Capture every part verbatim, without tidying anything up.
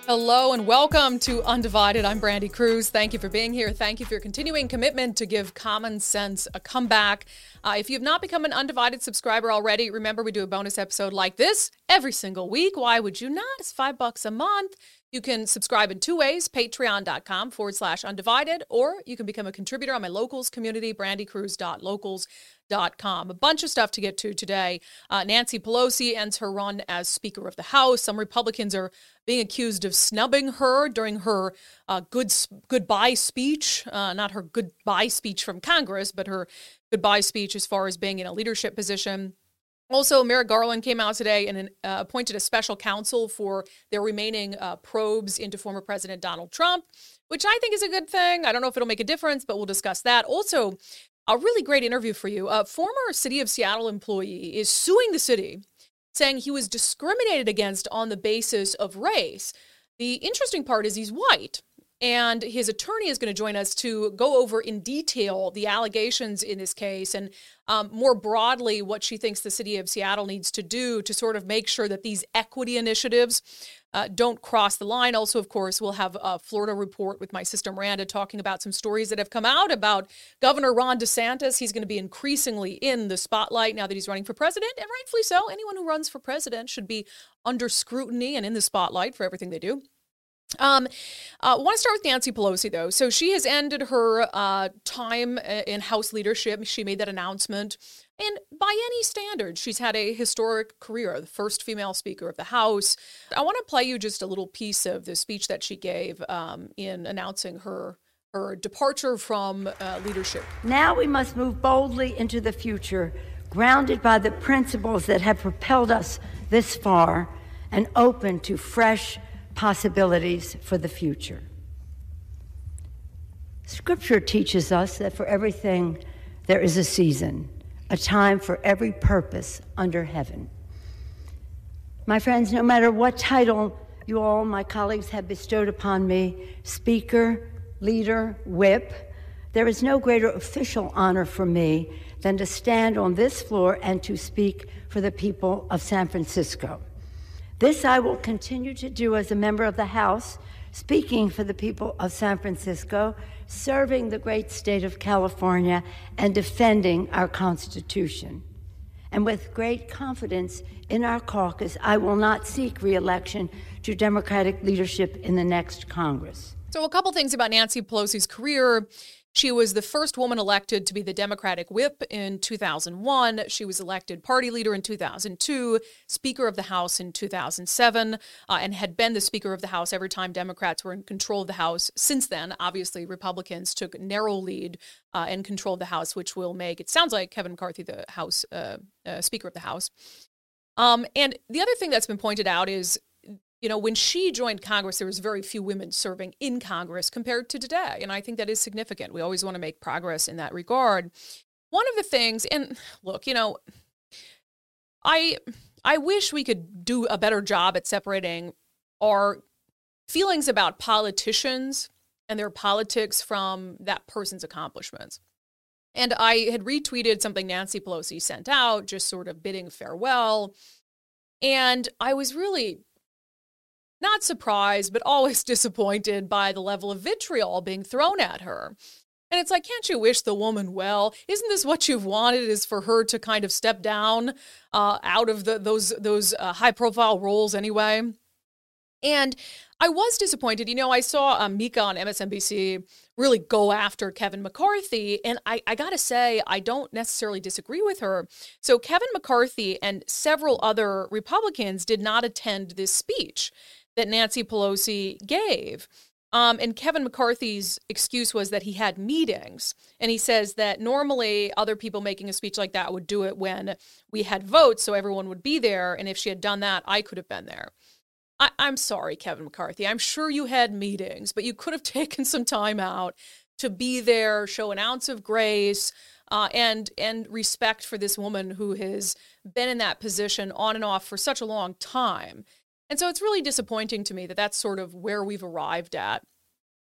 Hello and welcome to Undivided. I'm Brandy Cruz. Thank you for being here. Thank you for your continuing commitment to give common sense a comeback. Uh, if you have not become an Undivided subscriber already, remember we do a bonus episode like this every single week. Why would you not? It's five bucks a month. You can subscribe in two ways, patreon.com forward slash undivided, or you can become a contributor on my locals community, brandy cruz dot locals dot com. A bunch of stuff to get to today. Uh, Nancy Pelosi ends her run as Speaker of the House. Some Republicans are being accused of snubbing her during her uh, good goodbye speech, uh, not her goodbye speech from Congress, but her goodbye speech as far as being in a leadership position. Also, Merrick Garland came out today and uh, appointed a special counsel for their remaining uh, probes into former President Donald Trump, which I think is a good thing. I don't know if it'll make a difference, but we'll discuss that. Also, a really great interview for you. A former City of Seattle employee is suing the city, saying he was discriminated against on the basis of race. The interesting part is he's white. And his attorney is going to join us to go over in detail the allegations in this case and um, more broadly what she thinks the city of Seattle needs to do to sort of make sure that these equity initiatives uh, don't cross the line. Also, of course, we'll have a Florida report with my sister Miranda talking about some stories that have come out about Governor Ron DeSantis. He's going to be increasingly in the spotlight now that he's running for president, and rightfully so. Anyone who runs for president should be under scrutiny and in the spotlight for everything they do. Um, I uh, want to start with Nancy Pelosi, though. So she has ended her uh, time in House leadership. She made that announcement. And by any standard, she's had a historic career, the first female Speaker of the House. I want to play you just a little piece of the speech that she gave um, in announcing her, her departure from uh, leadership. Now we must move boldly into the future, grounded by the principles that have propelled us this far and open to fresh possibilities for the future. Scripture teaches us that for everything there is a season, a time for every purpose under heaven. My friends, no matter what title you all, my colleagues, have bestowed upon me, speaker, leader, whip, there is no greater official honor for me than to stand on this floor and to speak for the people of San Francisco. This I will continue to do as a member of the House, speaking for the people of San Francisco, serving the great state of California, and defending our Constitution. And with great confidence in our caucus, I will not seek re-election to Democratic leadership in the next Congress. So a couple things about Nancy Pelosi's career. She was the first woman elected to be the Democratic whip in two thousand one. She was elected party leader in two thousand two, Speaker of the House in two thousand seven, uh, and had been the Speaker of the House every time Democrats were in control of the House. Since then, obviously, Republicans took narrow lead uh, and control of the House, which will make, it sounds like, Kevin McCarthy the House uh, uh, Speaker of the House. Um, and the other thing that's been pointed out is, you know, when she joined Congress, there was very few women serving in Congress compared to today. And I think that is significant. We always want to make progress in that regard. One of the things, and look, you know, I I wish we could do a better job at separating our feelings about politicians and their politics from that person's accomplishments. And I had retweeted something Nancy Pelosi sent out, just sort of bidding farewell. And I was really not surprised, but always disappointed by the level of vitriol being thrown at her. And it's like, can't you wish the woman well? Isn't this what you've wanted, is for her to kind of step down uh, out of the, those those uh, high-profile roles anyway? And I was disappointed. You know, I saw uh, Mika on M S N B C really go after Kevin McCarthy, and I, I got to say, I don't necessarily disagree with her. So Kevin McCarthy and several other Republicans did not attend this speech that Nancy Pelosi gave. Um, and Kevin McCarthy's excuse was that he had meetings. And he says that normally other people making a speech like that would do it when we had votes, so everyone would be there. And if she had done that, I could have been there. I- I'm sorry, Kevin McCarthy. I'm sure you had meetings, but you could have taken some time out to be there, show an ounce of grace, uh, and and respect for this woman who has been in that position on and off for such a long time. And so it's really disappointing to me that that's sort of where we've arrived at.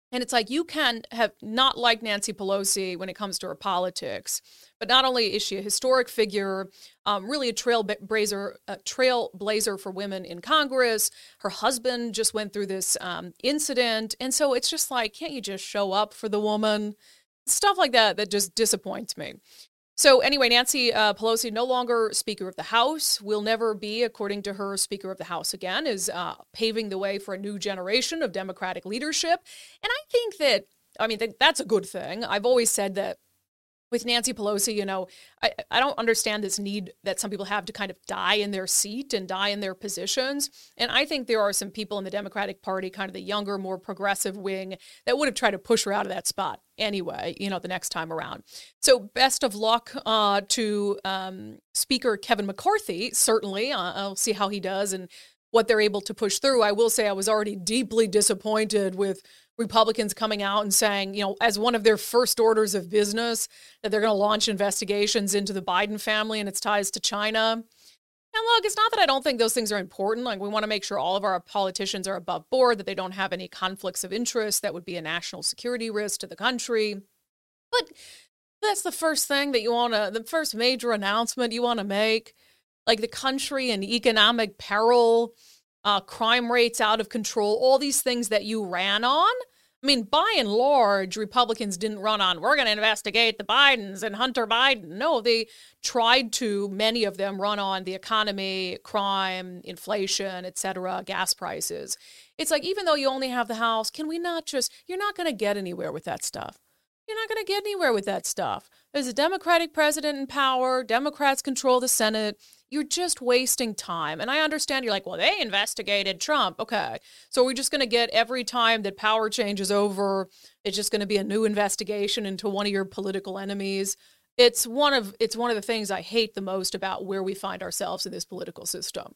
And it's like, you can have not liked Nancy Pelosi when it comes to her politics, but not only is she a historic figure, um, really a trailblazer, a trailblazer for women in Congress. Her husband just went through this um, incident. And so it's just like, can't you just show up for the woman? Stuff like that that just disappoints me. So anyway, Nancy uh, Pelosi, no longer Speaker of the House, will never be, according to her, Speaker of the House again, is uh, paving the way for a new generation of Democratic leadership. And I think that, I mean, th- that's a good thing. I've always said that with Nancy Pelosi, you know, I, I don't understand this need that some people have to kind of die in their seat and die in their positions. And I think there are some people in the Democratic Party, kind of the younger, more progressive wing, that would have tried to push her out of that spot anyway, you know, the next time around. So best of luck uh, to um, Speaker Kevin McCarthy, certainly. Uh, I'll see how he does and what they're able to push through. I will say I was already deeply disappointed with Republicans coming out and saying, you know, as one of their first orders of business, that they're going to launch investigations into the Biden family and its ties to China. And look, it's not that I don't think those things are important. Like, we want to make sure all of our politicians are above board, that they don't have any conflicts of interest that would be a national security risk to the country. But that's the first thing that you want to, the first major announcement you want to make. Like, the country in economic peril, uh, crime rates out of control, all these things that you ran on. I mean, by and large, Republicans didn't run on, we're going to investigate the Bidens and Hunter Biden. No, they tried to, many of them, run on the economy, crime, inflation, et cetera, gas prices. It's like, even though you only have the House, can we not just, you're not going to get anywhere with that stuff. You're not going to get anywhere with that stuff. There's a Democratic president in power. Democrats control the Senate. You're just wasting time. And I understand you're like, well, they investigated Trump. Okay. So we're just going to get, every time that power changes over, it's just going to be a new investigation into one of your political enemies. It's one of it's one of the things I hate the most about where we find ourselves in this political system.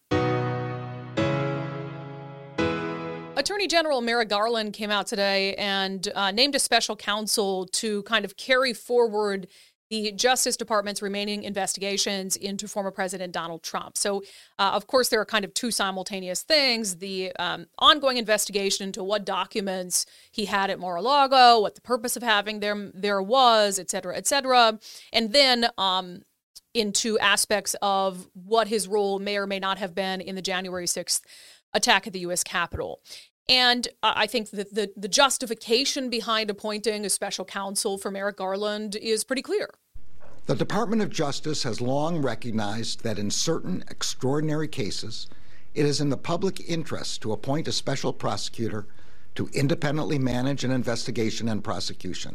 Attorney General Merrick Garland came out today and uh, named a special counsel to kind of carry forward the Justice Department's remaining investigations into former President Donald Trump. So, uh, of course, there are kind of two simultaneous things: the um, ongoing investigation into what documents he had at Mar-a-Lago, what the purpose of having them there was, et cetera, et cetera, and then um, into aspects of what his role may or may not have been in the January sixth attack at the U S Capitol. And uh, I think that the, the justification behind appointing a special counsel for Merrick Garland is pretty clear. The Department of Justice has long recognized that in certain extraordinary cases, it is in the public interest to appoint a special prosecutor to independently manage an investigation and prosecution.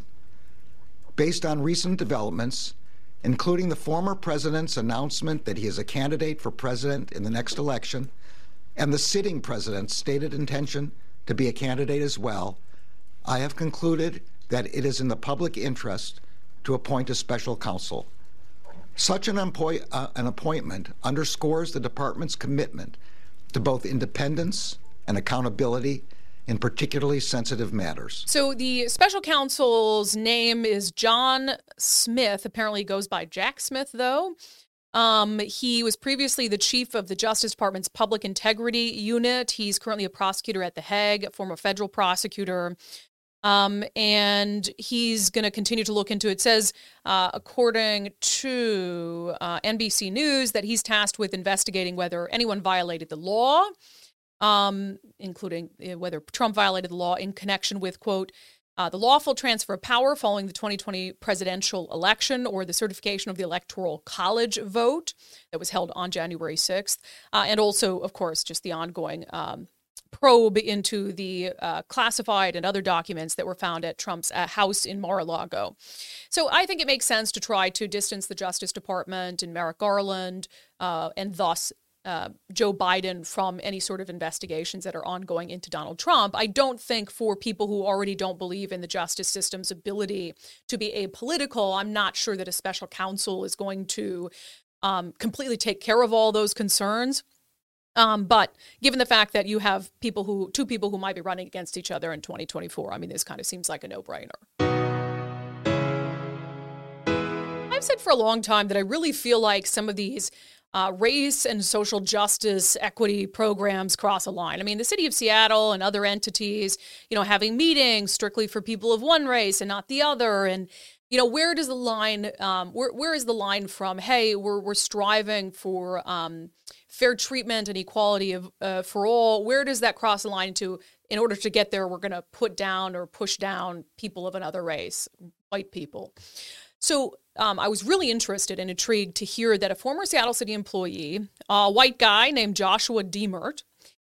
Based on recent developments, including the former president's announcement that he is a candidate for president in the next election, and the sitting president's stated intention to be a candidate as well, I have concluded that it is in the public interest to appoint a special counsel. Such an, employ, uh, an appointment underscores the department's commitment to both independence and accountability in particularly sensitive matters. So the special counsel's name is John Smith. Apparently he goes by Jack Smith, though. Um, he was previously the chief of the Justice Department's Public Integrity Unit. He's currently a prosecutor at The Hague, a former federal prosecutor. Um, and he's going to continue to look into it. It says, uh, according to uh, N B C News, that he's tasked with investigating whether anyone violated the law, um, including whether Trump violated the law in connection with, quote, Uh, the lawful transfer of power following the twenty twenty presidential election or the certification of the Electoral College vote that was held on January sixth. Uh, and also, of course, just the ongoing um, probe into the uh, classified and other documents that were found at Trump's uh, house in Mar-a-Lago. So I think it makes sense to try to distance the Justice Department and Merrick Garland uh, and thus Uh, Joe Biden from any sort of investigations that are ongoing into Donald Trump. I don't think for people who already don't believe in the justice system's ability to be apolitical, I'm not sure that a special counsel is going to um, completely take care of all those concerns. Um, but given the fact that you have people who, two people who might be running against each other in twenty twenty-four, I mean, this kind of seems like a no-brainer. I've said for a long time that I really feel like some of these uh, race and social justice equity programs cross a line. I mean, the city of Seattle and other entities, you know, having meetings strictly for people of one race and not the other. And, you know, where does the line, um, where where is the line from, hey, we're we're striving for um, fair treatment and equality of uh, for all? Where does that cross the line to, in order to get there, we're going to put down or push down people of another race, white people? So um, I was really interested and intrigued to hear that a former Seattle City employee, a white guy named Joshua Diemert,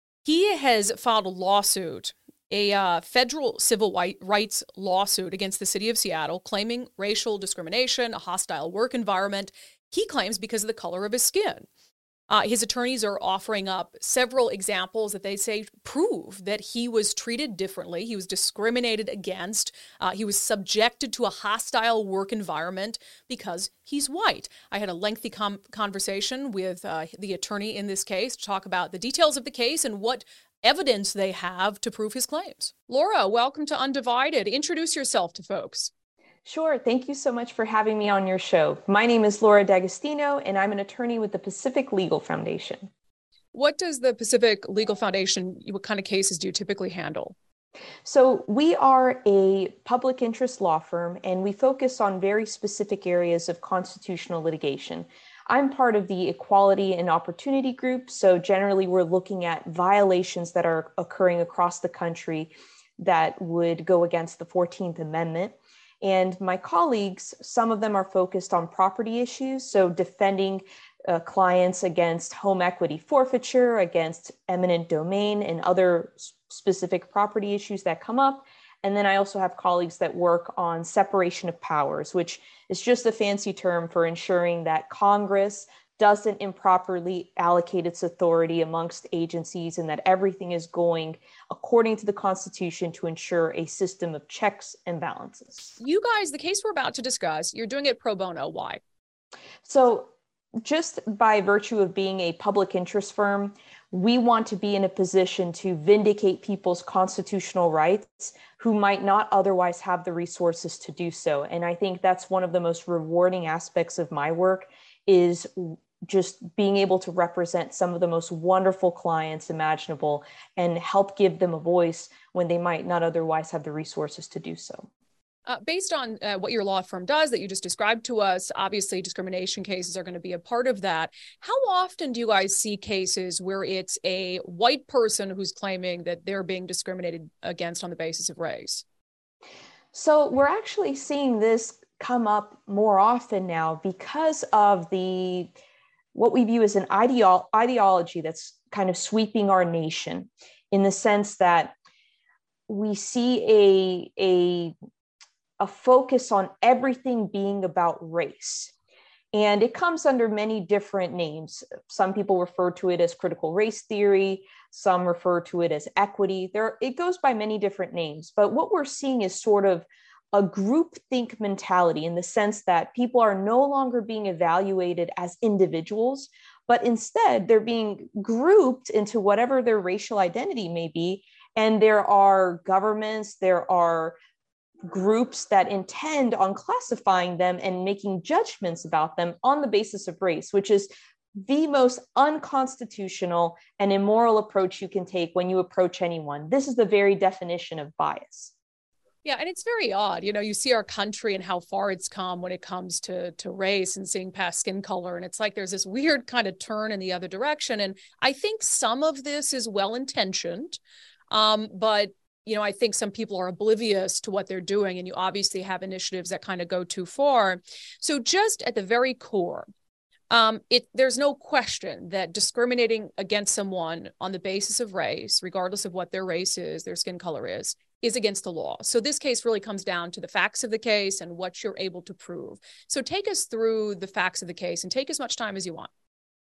he has filed a lawsuit, a uh, federal civil rights lawsuit against the city of Seattle, claiming racial discrimination, a hostile work environment, he claims because of the color of his skin. Uh, his attorneys are offering up several examples that they say prove that he was treated differently. He was discriminated against. Uh, he was subjected to a hostile work environment because he's white. I had a lengthy com- conversation with uh, the attorney in this case to talk about the details of the case and what evidence they have to prove his claims. Laura, welcome to Undivided. Introduce yourself to folks. Sure. Thank you so much for having me on your show. My name is Laura D'Agostino, and I'm an attorney with the Pacific Legal Foundation. What does the Pacific Legal Foundation, what kind of cases do you typically handle? So we are a public interest law firm, and we focus on very specific areas of constitutional litigation. I'm part of the Equality and Opportunity Group. So generally, we're looking at violations that are occurring across the country that would go against the fourteenth Amendment. And my colleagues, some of them are focused on property issues, so defending uh, clients against home equity forfeiture, against eminent domain, and other specific property issues that come up. And then I also have colleagues that work on separation of powers, which is just a fancy term for ensuring that Congress doesn't improperly allocate its authority amongst agencies and that everything is going according to the Constitution to ensure a system of checks and balances. You guys, the case we're about to discuss, you're doing it pro bono. Why? So just by virtue of being a public interest firm, we want to be in a position to vindicate people's constitutional rights who might not otherwise have the resources to do so. And I think that's one of the most rewarding aspects of my work, is just being able to represent some of the most wonderful clients imaginable and help give them a voice when they might not otherwise have the resources to do so. Uh, based on uh, what your law firm does that you just described to us, obviously discrimination cases are going to be a part of that. How often do you guys see cases where it's a white person who's claiming that they're being discriminated against on the basis of race? So we're actually seeing this come up more often now because of the what we view as an ideo- ideology that's kind of sweeping our nation, in the sense that we see a, a, a focus on everything being about race. And it comes under many different names. Some people refer to it as critical race theory. Some refer to it as equity. There, it goes by many different names. But what we're seeing is sort of a groupthink mentality, in the sense that people are no longer being evaluated as individuals, but instead they're being grouped into whatever their racial identity may be. And there are governments, there are groups that intend on classifying them and making judgments about them on the basis of race, which is the most unconstitutional and immoral approach you can take when you approach anyone. This is the very definition of bias. Yeah, and it's very odd. You know, you see our country and how far it's come when it comes to, to race and seeing past skin color. And it's like there's this weird kind of turn in the other direction. And I think some of this is well-intentioned, um, but, you know, I think some people are oblivious to what they're doing. And you obviously have initiatives that kind of go too far. So just at the very core, um, it there's no question that discriminating against someone on the basis of race, regardless of what their race is, their skin color is, is against the law. So this case really comes down to the facts of the case and what you're able to prove. So take us through the facts of the case and take as much time as you want.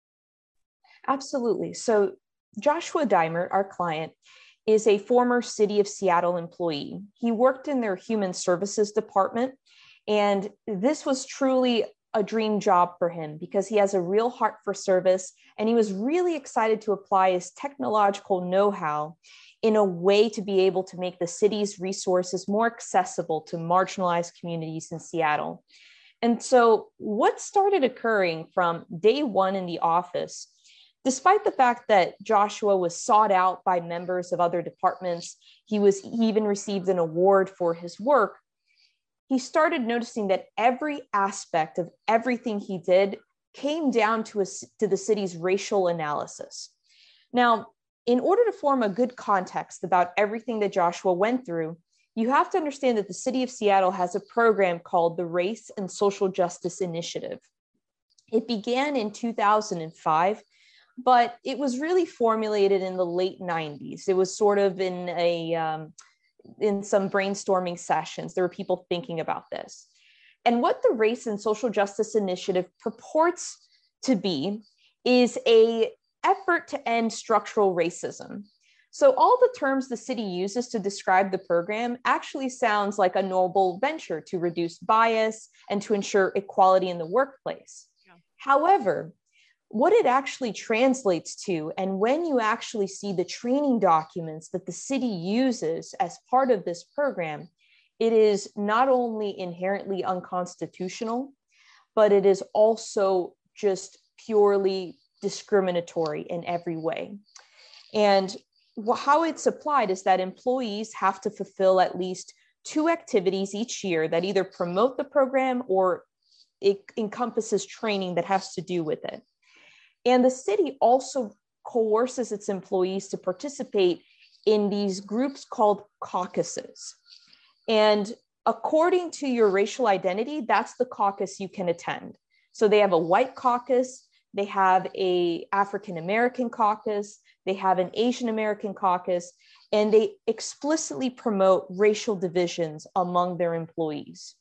Absolutely. So Joshua Diemert, our client, is a former City of Seattle employee. He worked in their human services department, and this was truly a dream job for him because he has a real heart for service, and he was really excited to apply his technological know-how in a way to be able to make the city's resources more accessible to marginalized communities in Seattle. And so what started occurring from day one in the office, despite the fact that Joshua was sought out by members of other departments, he was he even received an award for his work, he started noticing that every aspect of everything he did came down to, a, to the city's racial analysis. Now, in order to form a good context about everything that Joshua went through, you have to understand that the city of Seattle has a program called the Race and Social Justice Initiative. It began in two thousand five, but it was really formulated in the late nineties. It was sort of in a um, in some brainstorming sessions. There were people thinking about this. And what the Race and Social Justice Initiative purports to be is a effort to end structural racism. So all the terms the city uses to describe the program actually sounds like a noble venture to reduce bias and to ensure equality in the workplace. Yeah. However, what it actually translates to, and when you actually see the training documents that the city uses as part of this program, it is not only inherently unconstitutional, but it is also just purely discriminatory in every way. And how it's applied is that employees have to fulfill at least two activities each year that either promote the program or it encompasses training that has to do with it. And the city also coerces its employees to participate in these groups called caucuses. And according to your racial identity, that's the caucus you can attend. So they have a white caucus, they have a African American caucus, they have an Asian American caucus, and they explicitly promote racial divisions among their employees.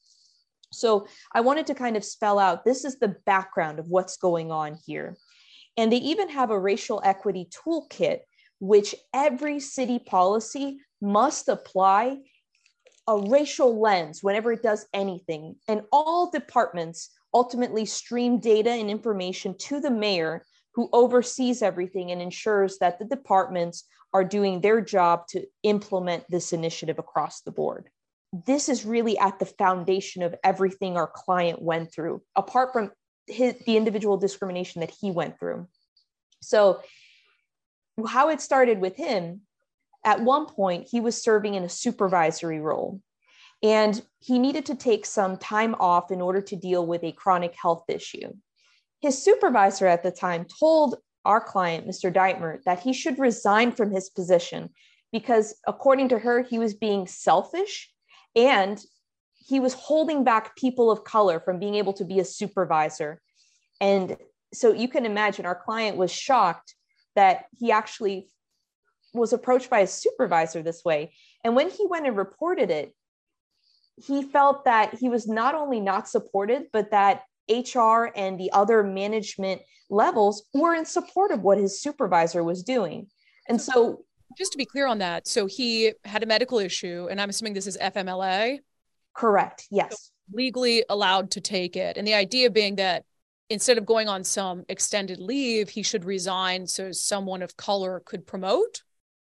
So I wanted to kind of spell out, this is the background of what's going on here. And they even have a racial equity toolkit, which every city policy must apply a racial lens whenever it does anything. And all departments ultimately stream data and information to the mayor, who oversees everything and ensures that the departments are doing their job to implement this initiative across the board. This is really at the foundation of everything our client went through, apart from his, the individual discrimination that he went through. So how it started with him, at one point, he was serving in a supervisory role, and he needed to take some time off in order to deal with a chronic health issue. His supervisor at the time told our client, Mister Deitmer, that he should resign from his position because, according to her, he was being selfish and he was holding back people of color from being able to be a supervisor. And so you can imagine our client was shocked that he actually was approached by a supervisor this way. And when he went and reported it, he felt that he was not only not supported, but that H R and the other management levels were in support of what his supervisor was doing. And so just to be clear on that, so he had a medical issue, and I'm assuming this is F M L A? Correct, yes. So legally allowed to take it. And the idea being that instead of going on some extended leave, he should resign so someone of color could promote?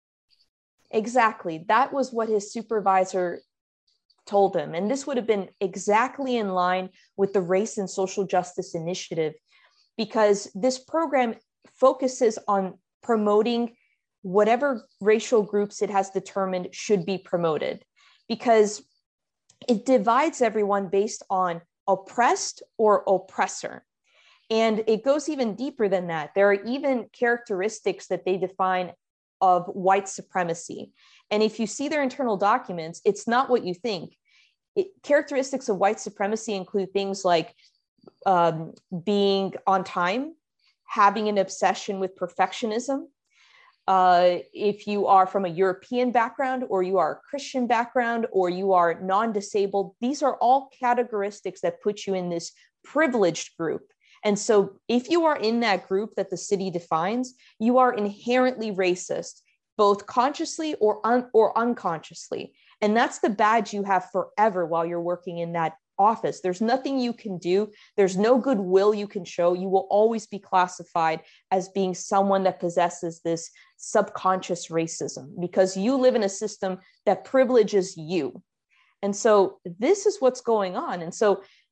Exactly. That was what his supervisor told him. And this would have been exactly in line with the Race and Social Justice Initiative, because this program focuses on promoting whatever racial groups it has determined should be promoted, because it divides everyone based on oppressed or oppressor. And it goes even deeper than that. There are even characteristics that they define of white supremacy. And if you see their internal documents, it's not what you think. It, characteristics of white supremacy include things like um, being on time, having an obsession with perfectionism. Uh, if you are from a European background, or you are a Christian background, or you are non-disabled, these are all characteristics that put you in this privileged group. And so if you are in that group that the city defines, you are inherently racist, both consciously or, un- or unconsciously. And that's the badge you have forever while you're working in that office. There's nothing you can do. There's no goodwill you can show. You will always be classified as being someone that possesses this subconscious racism, because you live in a system that privileges you. And so this is what's going on. And so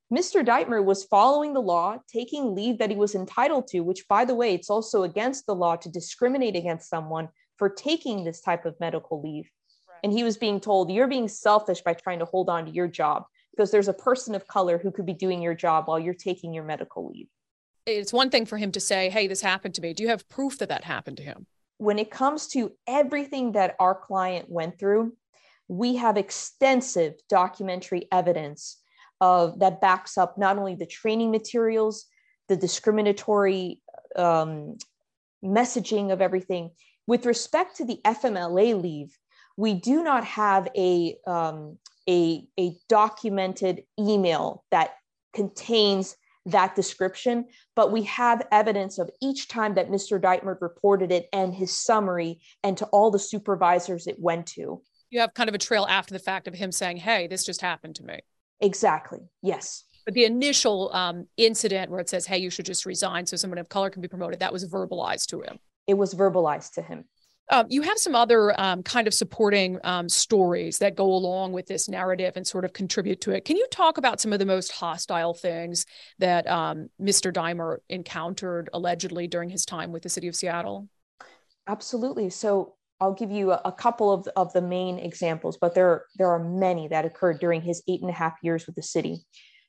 Mister Deitmer was following the law, taking leave that he was entitled to, which, by the way, it's also against the law to discriminate against someone for taking this type of medical leave. Right. And he was being told, you're being selfish by trying to hold on to your job because there's a person of color who could be doing your job while you're taking your medical leave. It's one thing for him to say, hey, this happened to me. Do you have proof that that happened to him? When it comes to everything that our client went through, we have extensive documentary evidence of that backs up not only the training materials, the discriminatory um, messaging of everything. With respect to the F M L A leave, we do not have a, um, a, a documented email that contains that description, but we have evidence of each time that Mister Deitmer reported it and his summary and to all the supervisors it went to. You have kind of a trail after the fact of him saying, hey, this just happened to me. Exactly. Yes. But the initial um, incident where it says, hey, you should just resign so someone of color can be promoted, that was verbalized to him. It was verbalized to him. Um, you have some other um, kind of supporting um, stories that go along with this narrative and sort of contribute to it. Can you talk about some of the most hostile things that um, Mister Deitmer encountered allegedly during his time with the city of Seattle? Absolutely. So I'll give you a, a couple of, of the main examples, but there, there are many that occurred during his eight and a half years with the city.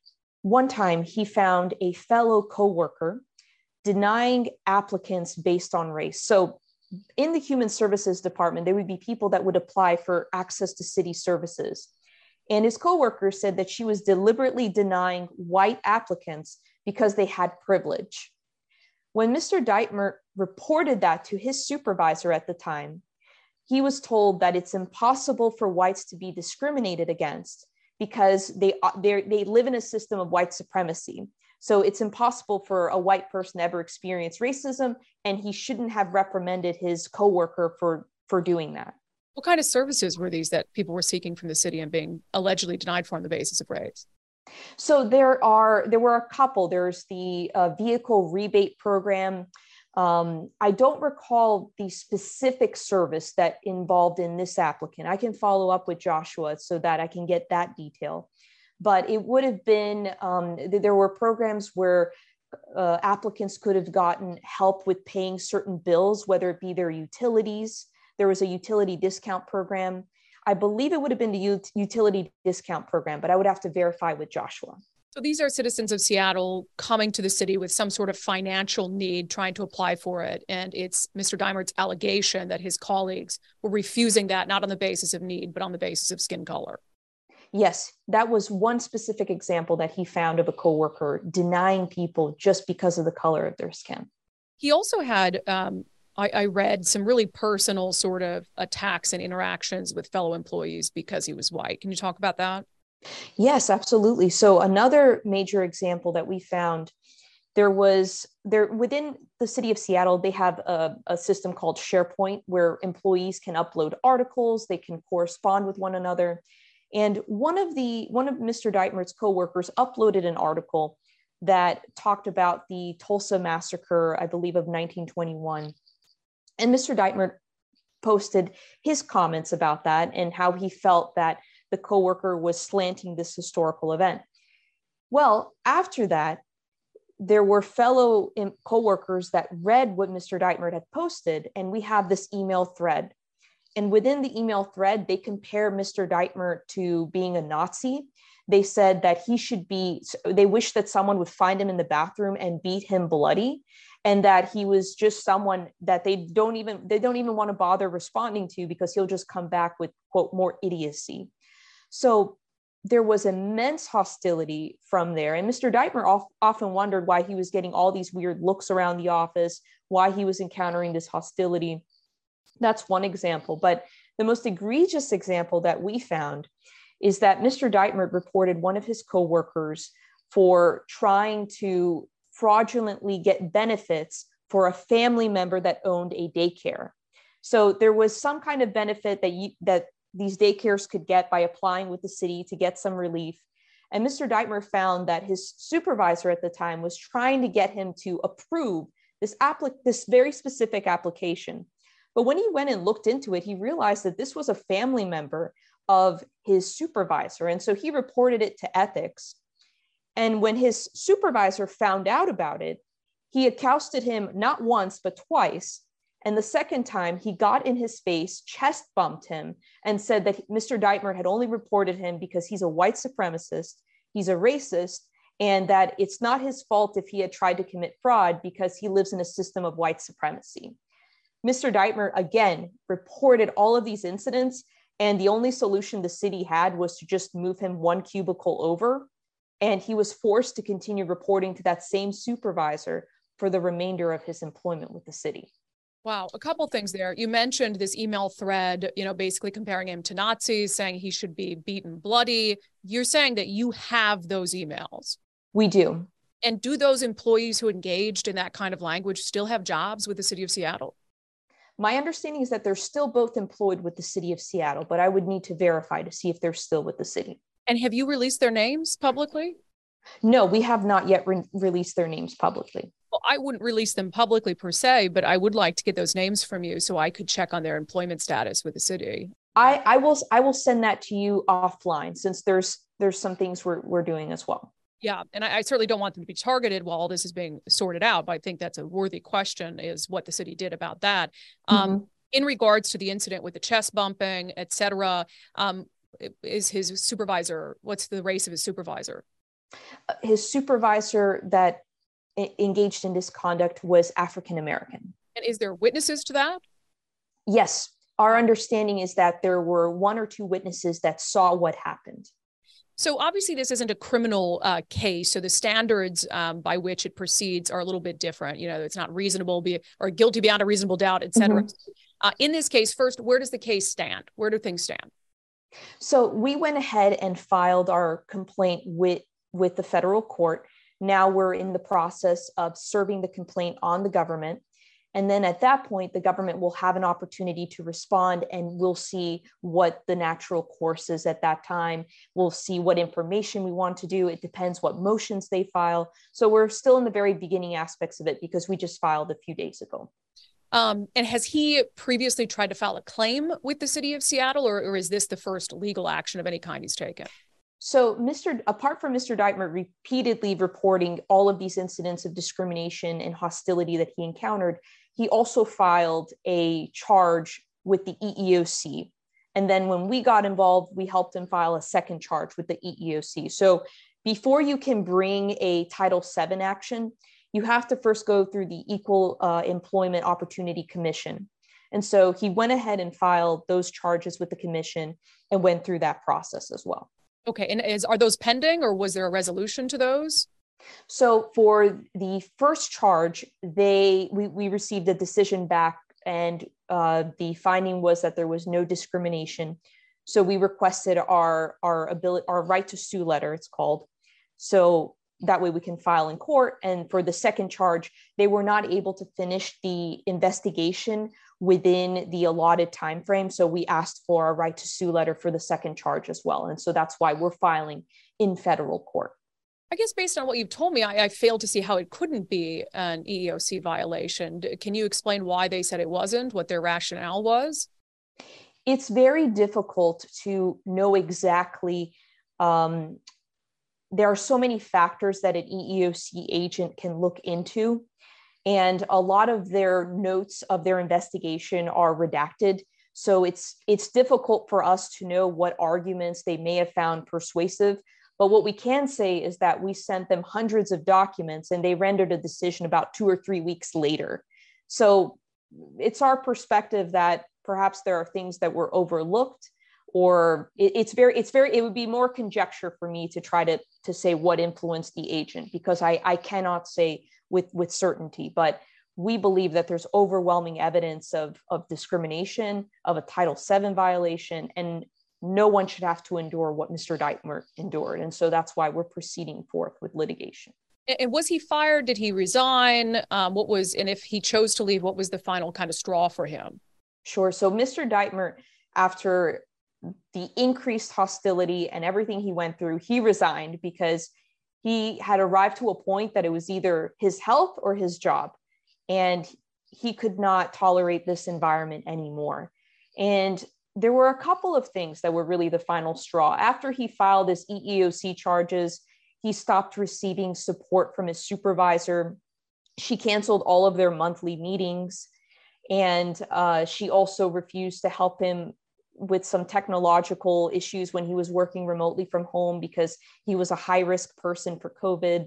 One time he found a fellow coworker denying applicants based on race. So in the Human Services Department, there would be people that would apply for access to city services. And his coworker said that she was deliberately denying white applicants because they had privilege. When Mister Deitmer reported that to his supervisor at the time, he was told that it's impossible for whites to be discriminated against because they, they live in a system of white supremacy. So it's impossible for a white person to ever experience racism, and he shouldn't have reprimanded his coworker for, for doing that. What kind of services were these that people were seeking from the city and being allegedly denied for on the basis of race? So there are, there were a couple. There's the uh, vehicle rebate program. Um, I don't recall the specific service that involved in this applicant. I can follow up with Joshua so that I can get that detail. But it would have been, um, there were programs where uh, applicants could have gotten help with paying certain bills, whether it be their utilities. There was a utility discount program. I believe it would have been the ut- utility discount program, but I would have to verify with Joshua. So these are citizens of Seattle coming to the city with some sort of financial need, trying to apply for it. And it's Mister Deitmer's allegation that his colleagues were refusing that, not on the basis of need, but on the basis of skin color. Yes, that was one specific example that he found of a coworker denying people just because of the color of their skin. He also had, um, I, I read, some really personal sort of attacks and interactions with fellow employees because he was white. Can you talk about that? Yes, absolutely. So another major example that we found, there was there within the city of Seattle, they have a, a system called SharePoint where employees can upload articles, they can correspond with one another. And one of the one of Mister Deitmer's coworkers uploaded an article that talked about the Tulsa massacre, I believe, of nineteen twenty-one. And Mister Deitmer posted his comments about that and how he felt that the coworker was slanting this historical event. Well, after that, there were fellow coworkers that read what Mister Deitmer had posted, and we have this email thread. And within the email thread, they compare Mister Deitmer to being a Nazi. They said that he should be, they wish that someone would find him in the bathroom and beat him bloody, and that he was just someone that they don't even, they don't even want to bother responding to because he'll just come back with, quote, more idiocy. So there was immense hostility from there. And Mister Deitmer often wondered why he was getting all these weird looks around the office, why he was encountering this hostility. That's one example. But the most egregious example that we found is that Mister Deitmer reported one of his coworkers for trying to fraudulently get benefits for a family member that owned a daycare. So there was some kind of benefit that you, that these daycares could get by applying with the city to get some relief. And Mister Deitmer found that his supervisor at the time was trying to get him to approve this, applic- this very specific application. But when he went and looked into it, he realized that this was a family member of his supervisor. And so he reported it to ethics. And when his supervisor found out about it, he accosted him not once, but twice. And the second time, he got in his face, chest bumped him, and said that Mister Deitmer had only reported him because he's a white supremacist, he's a racist, and that it's not his fault if he had tried to commit fraud because he lives in a system of white supremacy. Mister Deitmer, again, reported all of these incidents, and the only solution the city had was to just move him one cubicle over, and he was forced to continue reporting to that same supervisor for the remainder of his employment with the city. Wow. A couple things there. You mentioned this email thread, you know, basically comparing him to Nazis, saying he should be beaten bloody. You're saying that you have those emails. We do. And do those employees who engaged in that kind of language still have jobs with the city of Seattle? My understanding is that they're still both employed with the city of Seattle, but I would need to verify to see if they're still with the city. And have you released their names publicly? No, we have not yet re- released their names publicly. Well, I wouldn't release them publicly per se, but I would like to get those names from you so I could check on their employment status with the city. I, I will I will send that to you offline, since there's there's some things we're we're doing as well. Yeah, and I, I certainly don't want them to be targeted while all this is being sorted out, but I think that's a worthy question, is what the city did about that. Mm-hmm. Um, in regards to the incident with the chest bumping, et cetera, um, is his supervisor, what's the race of his supervisor? His supervisor that engaged in this conduct was African American. And is there witnesses to that? Yes. Our understanding is that there were one or two witnesses that saw what happened. So obviously this isn't a criminal uh, case, so the standards um, by which it proceeds are a little bit different. You know, it's not reasonable be, or guilty beyond a reasonable doubt, et cetera. Mm-hmm. Uh, in this case, first, where does the case stand? Where do things stand? So we went ahead and filed our complaint with, with the federal court. Now we're in the process of serving the complaint on the government. And then at that point, the government will have an opportunity to respond, and we'll see what the natural course is at that time. We'll see what information we want to do. It depends what motions they file. So we're still in the very beginning aspects of it because we just filed a few days ago. Um, and has he previously tried to file a claim with the city of Seattle, or, or is this the first legal action of any kind he's taken? So Mister apart from Mister Deitmer repeatedly reporting all of these incidents of discrimination and hostility that he encountered, he also filed a charge with the E E O C. And then when we got involved, we helped him file a second charge with the E E O C. So before you can bring a Title seven action, you have to first go through the Equal uh, Employment Opportunity Commission. And so he went ahead and filed those charges with the commission and went through that process as well. Okay, and is are those pending, or was there a resolution to those? So for the first charge, they we, we received a decision back, and uh, the finding was that there was no discrimination. So we requested our our ability, our right to sue letter, it's called. So that way we can file in court. And for the second charge, they were not able to finish the investigation within the allotted time frame. So we asked for a right to sue letter for the second charge as well. And so that's why we're filing in federal court. I guess based on what you've told me, I, I fail to see how it couldn't be an E E O C violation. Can you explain why they said it wasn't, what their rationale was? It's very difficult to know exactly. Um, there are so many factors that an E E O C agent can look into. And a lot of their notes of their investigation are redacted. So it's it's difficult for us to know what arguments they may have found persuasive. But what we can say is that we sent them hundreds of documents and they rendered a decision about two or three weeks later. So it's our perspective that perhaps there are things that were overlooked, or it, it's very, it's very, it would be more conjecture for me to try to, to say what influenced the agent, because I, I cannot say with, with certainty, but we believe that there's overwhelming evidence of, of discrimination, of a Title seven violation, and no one should have to endure what Mister Deitmer endured. And so that's why we're proceeding forth with litigation. And was he fired? Did he resign? Um, what was, and if he chose to leave, what was the final kind of straw for him? Sure. So Mister Deitmer, after the increased hostility and everything he went through, he resigned because he had arrived to a point that it was either his health or his job. And he could not tolerate this environment anymore. And there were a couple of things that were really the final straw. After he filed his E E O C charges, He stopped receiving support from his supervisor. She canceled all of their monthly meetings. And uh, she also refused to help him with some technological issues when he was working remotely from home because he was a high-risk person for COVID.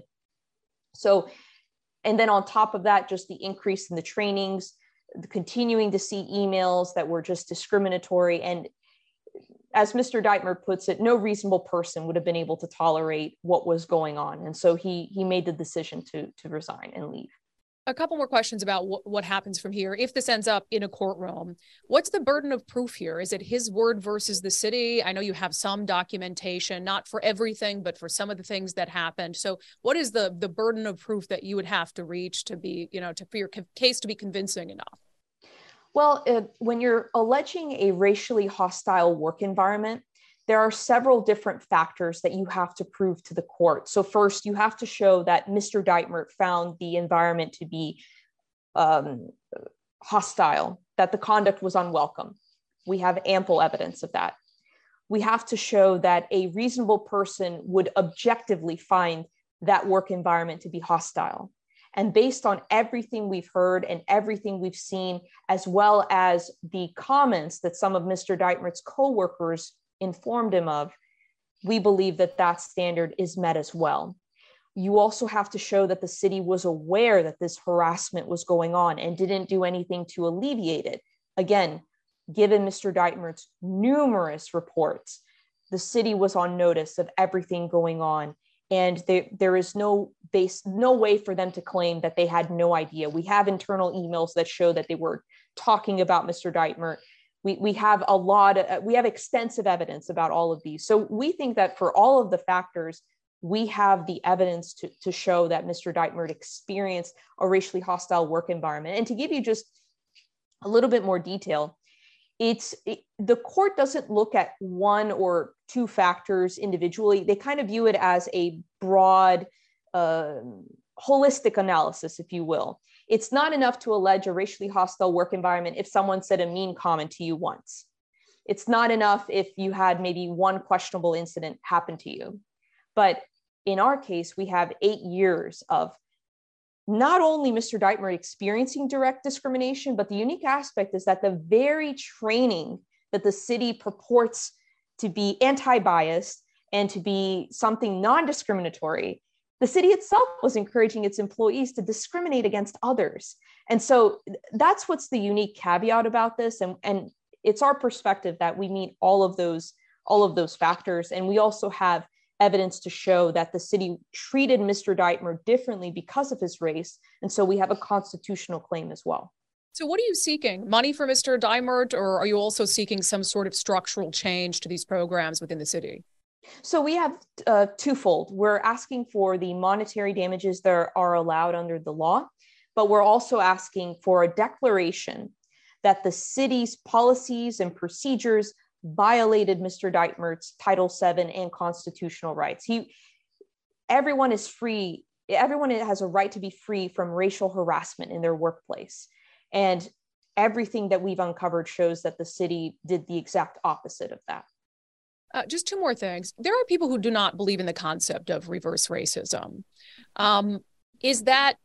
So, and then on top of that, just the increase in the trainings, the continuing to see emails that were just discriminatory. And as Mister Deitmer puts it, no reasonable person would have been able to tolerate what was going on. And so he he made the decision to, to resign and leave. A couple more questions about wh- what happens from here. If this ends up in a courtroom, what's the burden of proof here? Is it his word versus the city? I know you have some documentation, not for everything, but for some of the things that happened. So what is the the burden of proof that you would have to reach to be, you know, to for your case to be convincing enough? Well, uh, when you're alleging a racially hostile work environment, there are several different factors that you have to prove to the court. So first, you have to show that Mister Deitmer found the environment to be um, hostile, that the conduct was unwelcome. We have ample evidence of that. We have to show that a reasonable person would objectively find that work environment to be hostile. And based on everything we've heard and everything we've seen, as well as the comments that some of Mister Deitmer's coworkers informed him of, we believe that that standard is met as well. You also have to show that the city was aware that this harassment was going on and didn't do anything to alleviate it. Again, given Mister Deitmer's numerous reports, the city was on notice of everything going on. And there, there is no base, no way for them to claim that they had no idea. We have internal emails that show that they were talking about Mister Deitmer. We, we have a lot of, we have extensive evidence about all of these. So we think that for all of the factors, we have the evidence to, to show that Mister Deitmer experienced a racially hostile work environment. And to give you just a little bit more detail, it's it, the court doesn't look at one or two factors individually. They kind of view it as a broad, uh, holistic analysis, if you will. It's not enough to allege a racially hostile work environment if someone said a mean comment to you once. It's not enough if you had maybe one questionable incident happen to you. But in our case, we have eight years of not only Mister Deitmer experiencing direct discrimination, but the unique aspect is that the very training that the city purports to be anti-biased and to be something non-discriminatory, the city itself was encouraging its employees to discriminate against others. And so that's what's the unique caveat about this. And, and it's our perspective that we meet all of those, all of those factors. And we also have evidence to show that the city treated Mister Deitmer differently because of his race. And so we have a constitutional claim as well. So what are you seeking? Money for Mister Deitmer, or are you also seeking some sort of structural change to these programs within the city? So we have uh, twofold. We're asking for the monetary damages that are allowed under the law, but we're also asking for a declaration that the city's policies and procedures violated Mister Deitmer's Title seven and constitutional rights. He, everyone is free. Everyone has a right to be free from racial harassment in their workplace. And everything that we've uncovered shows that the city did the exact opposite of that. Uh, just two more things. There are people who do not believe in the concept of reverse racism. Um, is that,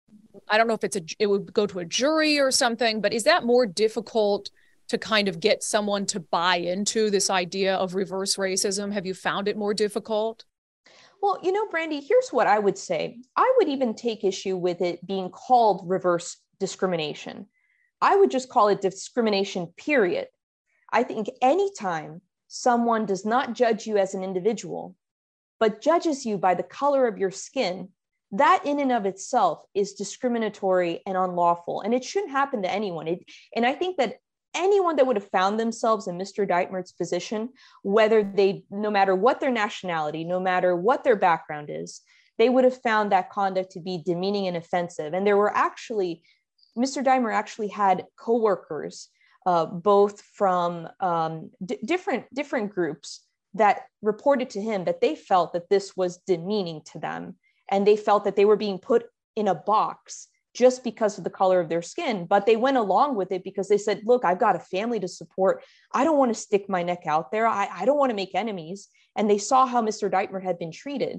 I don't know if it's a, it would go to a jury or something, but is that more difficult to kind of get someone to buy into this idea of reverse racism? Have you found it more difficult? Well, you know, Brandy, here's what I would say. I would even take issue with it being called reverse discrimination. I would just call it discrimination, period. I think anytime someone does not judge you as an individual, but judges you by the color of your skin, that in and of itself is discriminatory and unlawful. And it shouldn't happen to anyone. It, and I think that anyone that would have found themselves in Mister Deitmer's position, whether they, no matter what their nationality, no matter what their background is, they would have found that conduct to be demeaning and offensive. And there were actually, Mister Deitmer actually had coworkers, uh, both from um, d- different, different groups that reported to him that they felt that this was demeaning to them. And they felt that they were being put in a box just because of the color of their skin, but they went along with it because they said, look, I've got a family to support. I don't want to stick my neck out there. I, I don't want to make enemies. And they saw how Mister Deitmer had been treated.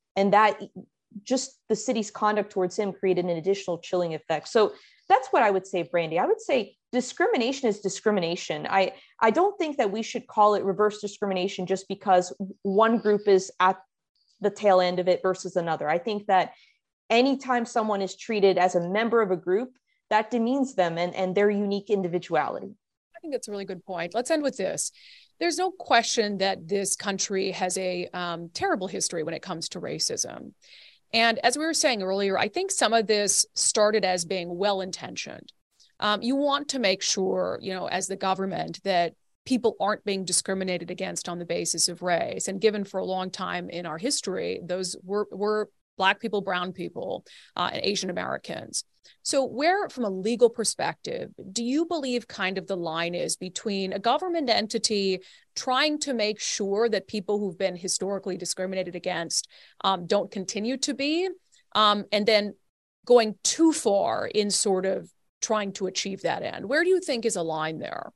And that just the city's conduct towards him created an additional chilling effect. So that's what I would say, Brandy. I would say discrimination is discrimination. I, I don't think that we should call it reverse discrimination just because one group is at the tail end of it versus another. I think that anytime someone is treated as a member of a group, that demeans them and, and their unique individuality. I think that's a really good point. Let's end with this. There's no question that this country has a um, terrible history when it comes to racism. And as we were saying earlier, I think some of this started as being well-intentioned. Um, you want to make sure, you know, as the government, that people aren't being discriminated against on the basis of race. And given for a long time in our history, those were, were Black people, brown people, uh, and Asian Americans. So where, from a legal perspective, do you believe kind of the line is between a government entity trying to make sure that people who've been historically discriminated against um, don't continue to be, um, and then going too far in sort of trying to achieve that end? Where do you think is a line there?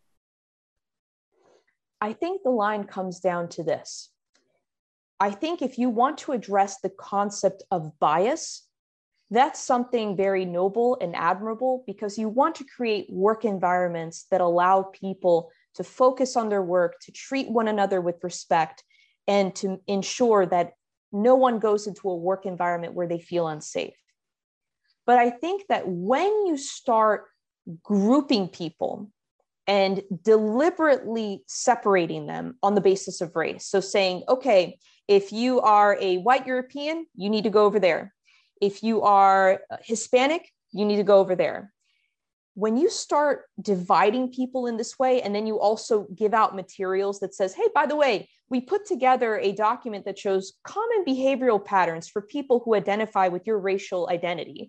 I think the line comes down to this. I think if you want to address the concept of bias, that's something very noble and admirable, because you want to create work environments that allow people to focus on their work, to treat one another with respect, and to ensure that no one goes into a work environment where they feel unsafe. But I think that when you start grouping people and deliberately separating them on the basis of race, so saying, okay, if you are a white European, you need to go over there. If you are Hispanic, you need to go over there. When you start dividing people in this way, and then you also give out materials that says, hey, by the way, we put together a document that shows common behavioral patterns for people who identify with your racial identity,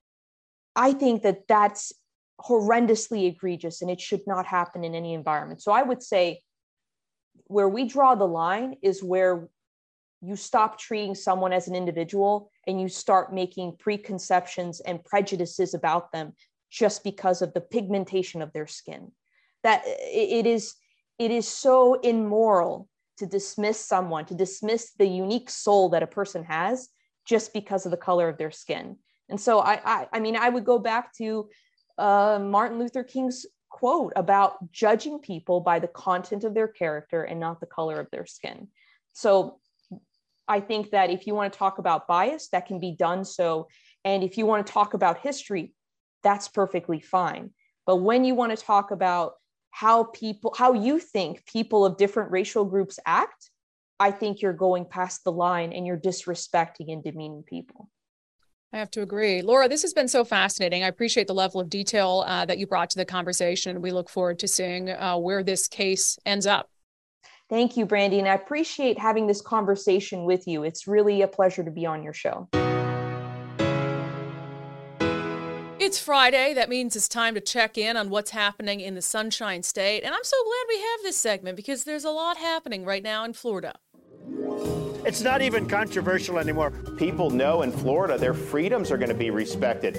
I think that that's horrendously egregious and it should not happen in any environment. So I would say where we draw the line is where you stop treating someone as an individual and you start making preconceptions and prejudices about them just because of the pigmentation of their skin. That it is, it is so immoral to dismiss someone, to dismiss the unique soul that a person has just because of the color of their skin. And so I, I, I mean, I would go back to uh, Martin Luther King's quote about judging people by the content of their character and not the color of their skin. So I think that if you want to talk about bias, that can be done so. And if you want to talk about history, that's perfectly fine. But when you want to talk about how people, how you think people of different racial groups act, I think you're going past the line and you're disrespecting and demeaning people. I have to agree. Laura, this has been so fascinating. I appreciate the level of detail uh, that you brought to the conversation. We look forward to seeing uh, where this case ends up. Thank you, Brandy. And I appreciate having this conversation with you. It's really a pleasure to be on your show. It's Friday. That means it's time to check in on what's happening in the Sunshine State. And I'm so glad we have this segment because there's a lot happening right now in Florida. It's not even controversial anymore. People know in Florida their freedoms are going to be respected.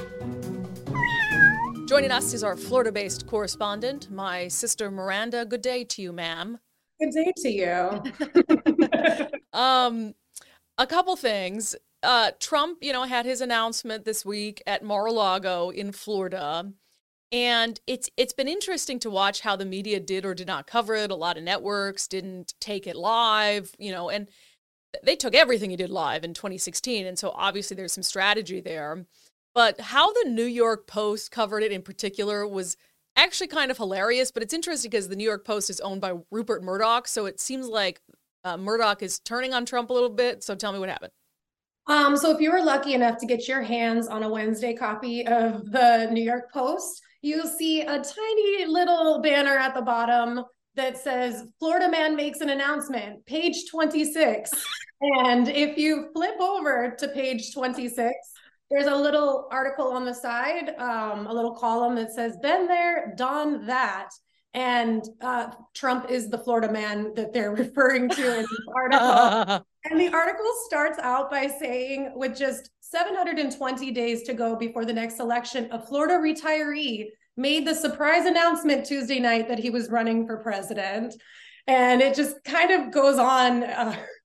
Joining us is our Florida-based correspondent, my sister Miranda. Good day to you, ma'am. Good day to you. um, a couple things. Uh, Trump, you know, had his announcement this week at Mar-a-Lago in Florida. And it's it's been interesting to watch how the media did or did not cover it. A lot of networks didn't take it live, you know, and they took everything he did live in twenty sixteen. And so obviously there's some strategy there. But how the New York Post covered it in particular was actually kind of hilarious. But it's interesting because the New York Post is owned by Rupert Murdoch. So it seems like uh, Murdoch is turning on Trump a little bit. So tell me what happened. Um, so if you were lucky enough to get your hands on a Wednesday copy of the New York Post, you'll see a tiny little banner at the bottom that says, Florida man makes an announcement, page twenty-six. And if you flip over to page twenty-six, there's a little article on the side, um, a little column that says, been there, done that. And uh, Trump is the Florida man that they're referring to in this article. And the article starts out by saying, with just seven hundred twenty days to go before the next election, a Florida retiree made the surprise announcement Tuesday night that he was running for president. And it just kind of goes on. Uh,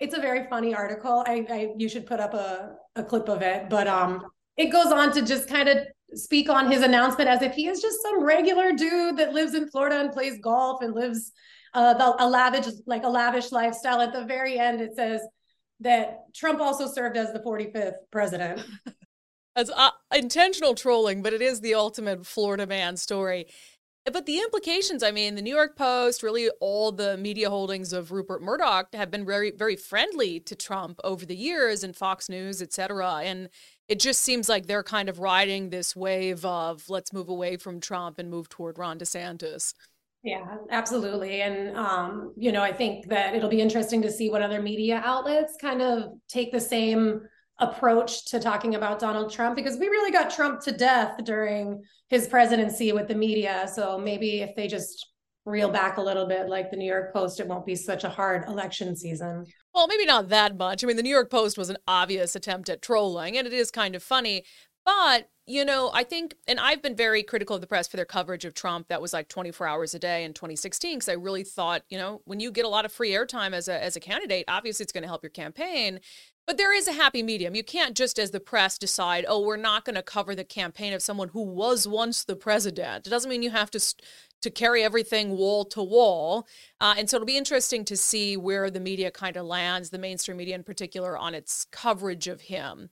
It's a very funny article. I, I you should put up a, a clip of it. But um, it goes on to just kind of speak on his announcement as if he is just some regular dude that lives in Florida and plays golf and lives uh, the, a lavish, like a lavish lifestyle. At the very end, it says that Trump also served as the forty-fifth president. That's uh, intentional trolling, but it is the ultimate Florida man story. But the implications, I mean, the New York Post, really all the media holdings of Rupert Murdoch have been very, very friendly to Trump over the years, and Fox News, et cetera. And it just seems like they're kind of riding this wave of let's move away from Trump and move toward Ron DeSantis. Yeah, absolutely. And, um, you know, I think that it'll be interesting to see what other media outlets kind of take the same approach to talking about Donald Trump, because we really got Trump to death during his presidency with the media. So maybe if they just reel back a little bit, like the New York Post, it won't be such a hard election season. Well, maybe not that much. I mean, the New York Post was an obvious attempt at trolling, and it is kind of funny. But, you know, I think, and I've been very critical of the press for their coverage of Trump. That was like twenty-four hours a day in twenty sixteen, because I really thought, you know, when you get a lot of free airtime as a as a candidate, obviously it's going to help your campaign. But there is a happy medium. You can't just, as the press, decide, oh, we're not going to cover the campaign of someone who was once the president. It doesn't mean you have to to carry everything wall to wall. Uh, and so it'll be interesting to see where the media kind of lands, the mainstream media in particular, on its coverage of him.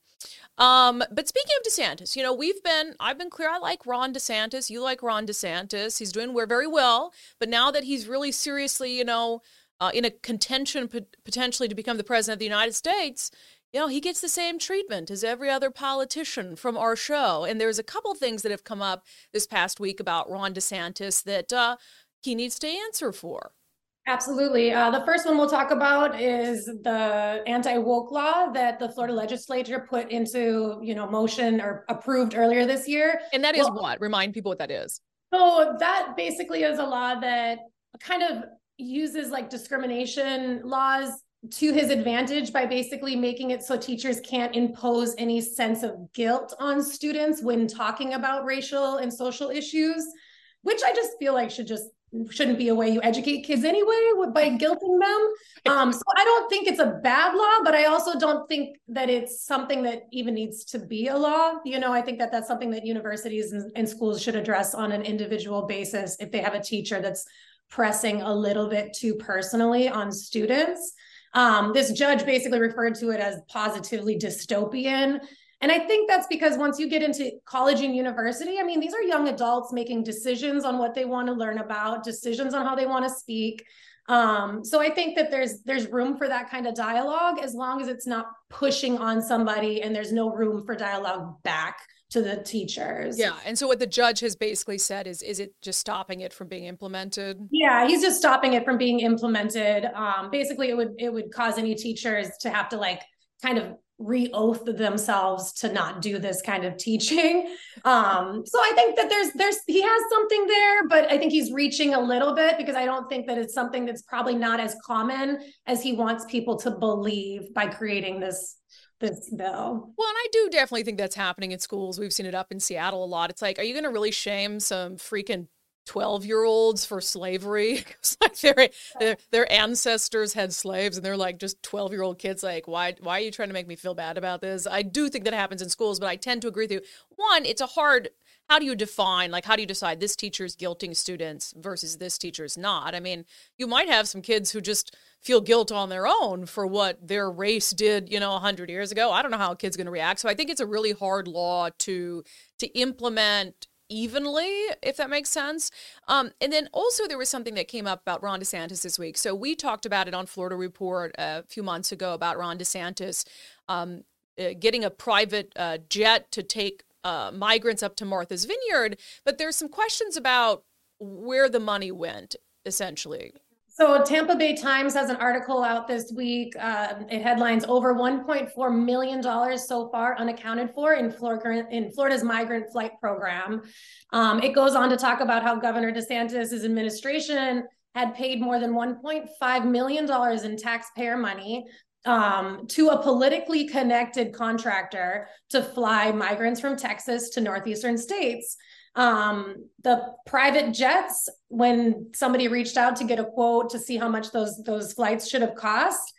Um, but speaking of DeSantis, you know, we've been, I've been clear, I like Ron DeSantis. You like Ron DeSantis. He's doing very well. But now that he's really seriously, you know, uh, in a contention p- potentially to become the president of the United States, you know, he gets the same treatment as every other politician from our show. And there's a couple things that have come up this past week about Ron DeSantis that uh, he needs to answer for. Absolutely. Uh, the first one we'll talk about is the anti-woke law that the Florida legislature put into, you know, motion or approved earlier this year. And that is well, what? Remind people what that is. So that basically is a law that kind of uses like discrimination laws to his advantage by basically making it so teachers can't impose any sense of guilt on students when talking about racial and social issues, which I just feel like should just shouldn't be a way you educate kids anyway, by guilting them. Um, so I don't think it's a bad law, but I also don't think that it's something that even needs to be a law. You know, I think that that's something that universities and, and schools should address on an individual basis if they have a teacher that's pressing a little bit too personally on students. Um, this judge basically referred to it as positively dystopian. And I think that's because once you get into college and university, I mean, these are young adults making decisions on what they want to learn about, decisions on how they want to speak. Um, so I think that there's there's room for that kind of dialogue, as long as it's not pushing on somebody and there's no room for dialogue back to the teachers. Yeah. And so what the judge has basically said is, is it just stopping it from being implemented? Yeah, he's just stopping it from being implemented. Um, basically, it would it would cause any teachers to have to like kind of re-oath themselves to not do this kind of teaching. Um, so I think that there's there's he has something there, but I think he's reaching a little bit, because I don't think that it's something that's probably not as common as he wants people to believe by creating this this bill. Well, and I do definitely think that's happening in schools. We've seen it up in Seattle a lot. It's like, are you going to really shame some freaking twelve-year-olds for slavery? It's like their, their their ancestors had slaves, and they're like just twelve-year-old kids. Like, why why are you trying to make me feel bad about this? I do think that happens in schools, but I tend to agree with you. One, it's a hard. How do you define, like, how do you decide this teacher's guilting students versus this teacher's not? I mean, you might have some kids who just feel guilt on their own for what their race did, you know, a hundred years ago. I don't know how a kid's going to react. So I think it's a really hard law to to implement evenly, if that makes sense. Um, and then also there was something that came up about Ron DeSantis this week. So we talked about it on Florida Report a few months ago about Ron DeSantis um, uh, getting a private uh, jet to take uh, migrants up to Martha's Vineyard. But there's some questions about where the money went, essentially. So Tampa Bay Times has an article out this week. Uh, it headlines over one point four million dollars so far unaccounted for in Florida, in Florida's migrant flight program. Um, it goes on to talk about how Governor DeSantis' administration had paid more than one point five million dollars in taxpayer money um, to a politically connected contractor to fly migrants from Texas to northeastern states. Um, the private jets, when somebody reached out to get a quote to see how much those, those flights should have cost,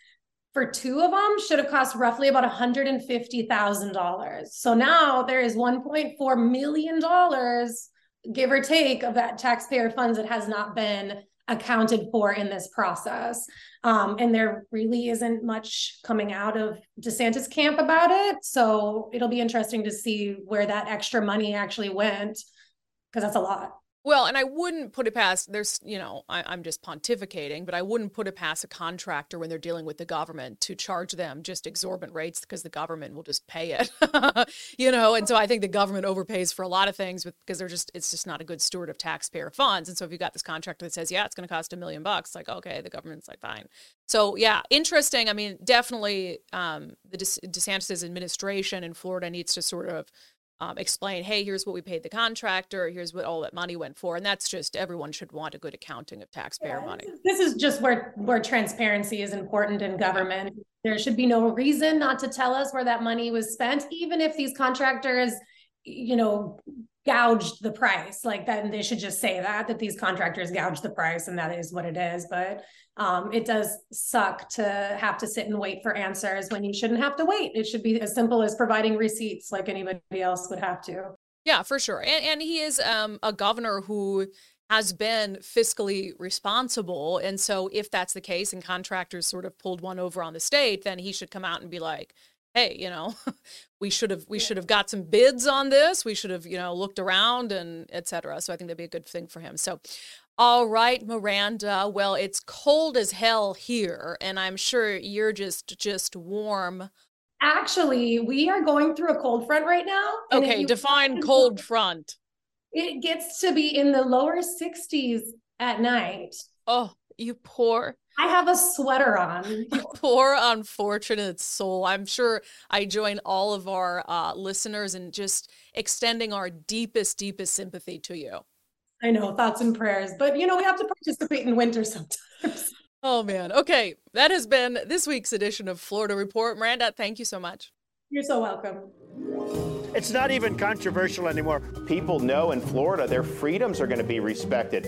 for two of them should have cost roughly about one hundred fifty thousand dollars. So now there is one point four million dollars, give or take, of that taxpayer funds that has not been accounted for in this process. Um, and there really isn't much coming out of DeSantis camp about it. So it'll be interesting to see where that extra money actually went, because that's a lot. Well, and I wouldn't put it past, there's, you know, I, I'm just pontificating, but I wouldn't put it past a contractor when they're dealing with the government to charge them just exorbitant rates because the government will just pay it, you know? And so I think the government overpays for a lot of things because they're just, it's just not a good steward of taxpayer funds. And so if you've got this contractor that says, yeah, it's going to cost a million bucks, like, okay, the government's like, fine. So yeah, interesting. I mean, definitely um, the De- DeSantis administration in Florida needs to sort of Um, explain, hey, here's what we paid the contractor, here's what all that money went for. And that's just, everyone should want a good accounting of taxpayer yeah, money. This is just where, where transparency is important in government. There should be no reason not to tell us where that money was spent, even if these contractors, you know, gouged the price. Like that, they should just say that, that these contractors gouged the price and that is what it is. But um, it does suck to have to sit and wait for answers when you shouldn't have to wait. It should be as simple as providing receipts like anybody else would have to. Yeah, for sure. And, and he is um, a governor who has been fiscally responsible. And so if that's the case and contractors sort of pulled one over on the state, then he should come out and be like, hey, you know, we should have we should have got some bids on this. We should have, you know, looked around and et cetera. So I think that'd be a good thing for him. So, all right, Miranda. Well, it's cold as hell here, and I'm sure you're just just warm. Actually, we are going through a cold front right now. Okay, define cold front. It gets to be in the lower sixties at night. Oh, you poor. I have a sweater on. You poor unfortunate soul. I'm sure I join all of our uh, listeners in just extending our deepest, deepest sympathy to you. I know, thoughts and prayers, but you know, we have to participate in winter sometimes. Oh man. Okay. That has been this week's edition of Florida Report. Miranda, thank you so much. You're so welcome. It's not even controversial anymore. People know in Florida their freedoms are going to be respected.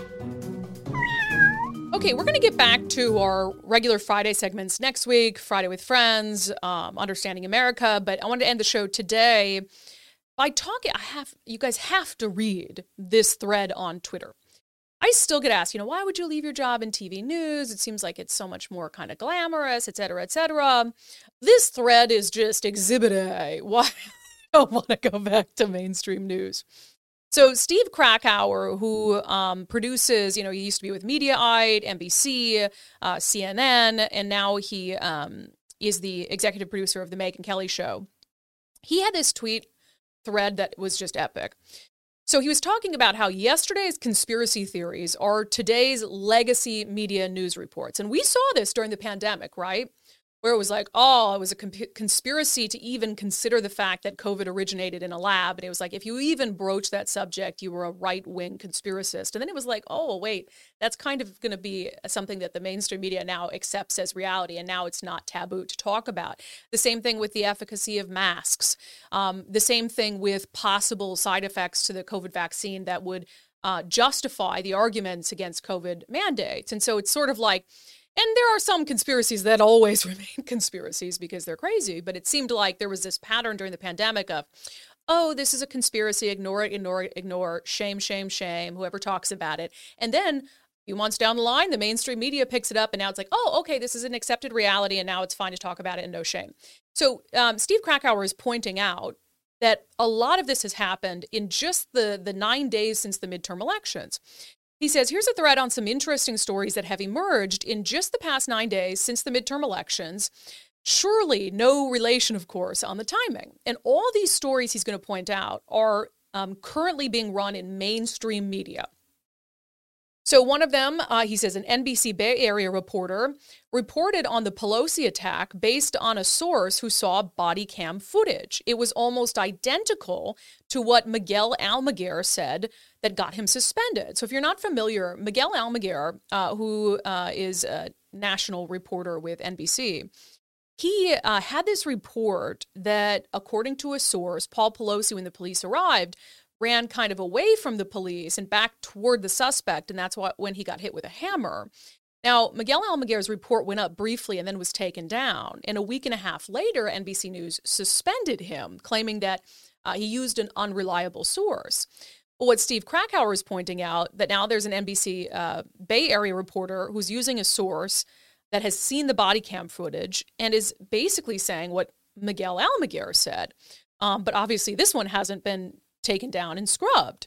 Okay, we're going to get back to our regular Friday segments next week, Friday with Friends, um, Understanding America, but I wanted to end the show today by talking, I have, you guys have to read this thread on Twitter. I still get asked, you know, why would you leave your job in T V news? It seems like it's so much more kind of glamorous, et cetera, et cetera. This thread is just exhibit A. Why I don't want to go back to mainstream news. So Steve Krakauer, who um, produces, you know, he used to be with Mediaite, N B C, uh, C N N, and now he um, is the executive producer of the Megyn Kelly Show. He had this tweet thread that was just epic. So he was talking about how yesterday's conspiracy theories are today's legacy media news reports. And we saw this during the pandemic, right? Where it was like, oh, it was a comp- conspiracy to even consider the fact that COVID originated in a lab. And it was like, if you even broached that subject, you were a right-wing conspiracist. And then it was like, oh, wait, that's kind of going to be something that the mainstream media now accepts as reality. And now it's not taboo to talk about. The same thing with the efficacy of masks. Um, the same thing with possible side effects to the COVID vaccine that would uh, justify the arguments against COVID mandates. And so it's sort of like, and there are some conspiracies that always remain conspiracies because they're crazy, but it seemed like there was this pattern during the pandemic of, oh, this is a conspiracy, ignore it, ignore it, ignore, shame, shame, shame, whoever talks about it. And then a few months down the line, the mainstream media picks it up and now it's like, oh, okay, this is an accepted reality and now it's fine to talk about it and no shame. So um, Steve Krakauer is pointing out that a lot of this has happened in just the, the nine days since the midterm elections. He says, here's a thread on some interesting stories that have emerged in just the past nine days since the midterm elections. Surely no relation, of course, on the timing. And all these stories he's going to point out are um, currently being run in mainstream media. So one of them, uh, he says, an N B C Bay Area reporter reported on the Pelosi attack based on a source who saw body cam footage. It was almost identical to what Miguel Almaguer said that got him suspended. So if you're not familiar, Miguel Almaguer, uh, who uh, is a national reporter with N B C, he uh, had this report that, according to a source, Paul Pelosi, when the police arrived, ran kind of away from the police and back toward the suspect, and that's why when he got hit with a hammer. Now, Miguel Almaguer's report went up briefly and then was taken down. And a week and a half later, N B C News suspended him, claiming that uh, he used an unreliable source. But what Steve Krakauer is pointing out, that now there's an N B C uh, Bay Area reporter who's using a source that has seen the body cam footage and is basically saying what Miguel Almaguer said. Um, but obviously this one hasn't been taken down and scrubbed.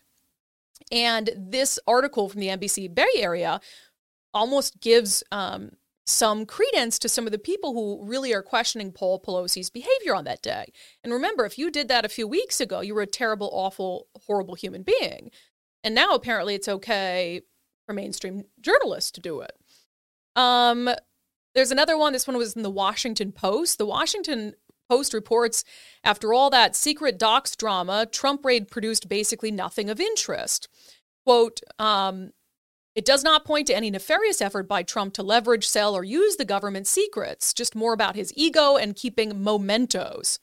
And this article from the N B C Bay Area almost gives um, some credence to some of the people who really are questioning Paul Pelosi's behavior on that day. And remember, if you did that a few weeks ago, you were a terrible, awful, horrible human being. And now apparently it's okay for mainstream journalists to do it. Um, there's another one. This one was in the Washington Post. The Washington Post reports, after all that secret docs drama, Trump raid produced basically nothing of interest. Quote, um, it does not point to any nefarious effort by Trump to leverage, sell, or use the government's secrets, just more about his ego and keeping mementos.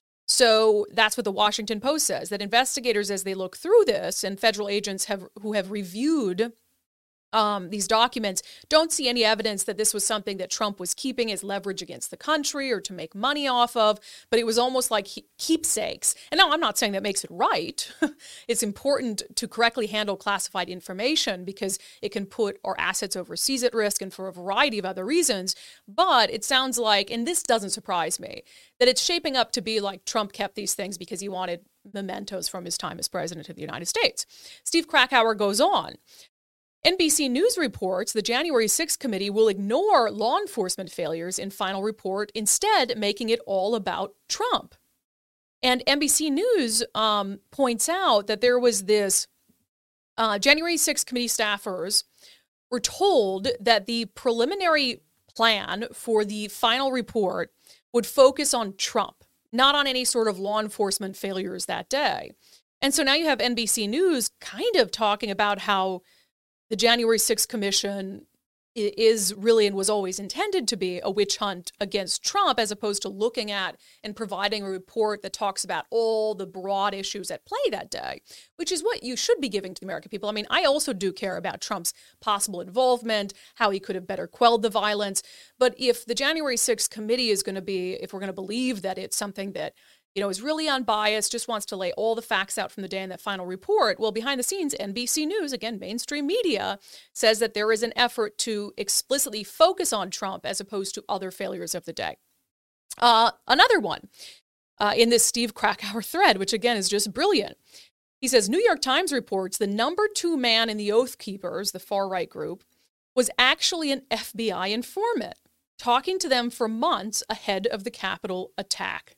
So that's what the Washington Post says, that investigators, as they look through this, and federal agents have who have reviewed um, these documents, don't see any evidence that this was something that Trump was keeping as leverage against the country or to make money off of, but it was almost like he- keepsakes. And now I'm not saying that makes it right. It's important to correctly handle classified information because it can put our assets overseas at risk and for a variety of other reasons. But it sounds like, and this doesn't surprise me, that it's shaping up to be like Trump kept these things because he wanted mementos from his time as president of the United States. Steve Krakauer goes on. N B C News reports the January sixth committee will ignore law enforcement failures in final report, instead making it all about Trump. And N B C News um, points out that there was this uh, January sixth committee staffers were told that the preliminary plan for the final report would focus on Trump, not on any sort of law enforcement failures that day. And so now you have N B C News kind of talking about how the January sixth Commission is really and was always intended to be a witch hunt against Trump, as opposed to looking at and providing a report that talks about all the broad issues at play that day, which is what you should be giving to the American people. I mean, I also do care about Trump's possible involvement, how he could have better quelled the violence. But if the January sixth committee is going to be, if we're going to believe that it's something that, you know, is really unbiased, just wants to lay all the facts out from the day in that final report, well, behind the scenes, N B C News, again, mainstream media, says that there is an effort to explicitly focus on Trump as opposed to other failures of the day. Uh, another one uh, in this Steve Krakauer thread, which again is just brilliant. He says, New York Times reports the number two man in the Oath Keepers, the far-right group, was actually an F B I informant, talking to them for months ahead of the Capitol attack.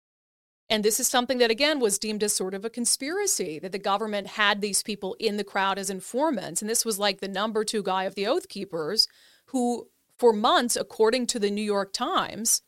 And this is something that, again, was deemed as sort of a conspiracy, that the government had these people in the crowd as informants. And this was like the number two guy of the Oath Keepers, who for months, according to the New York Times,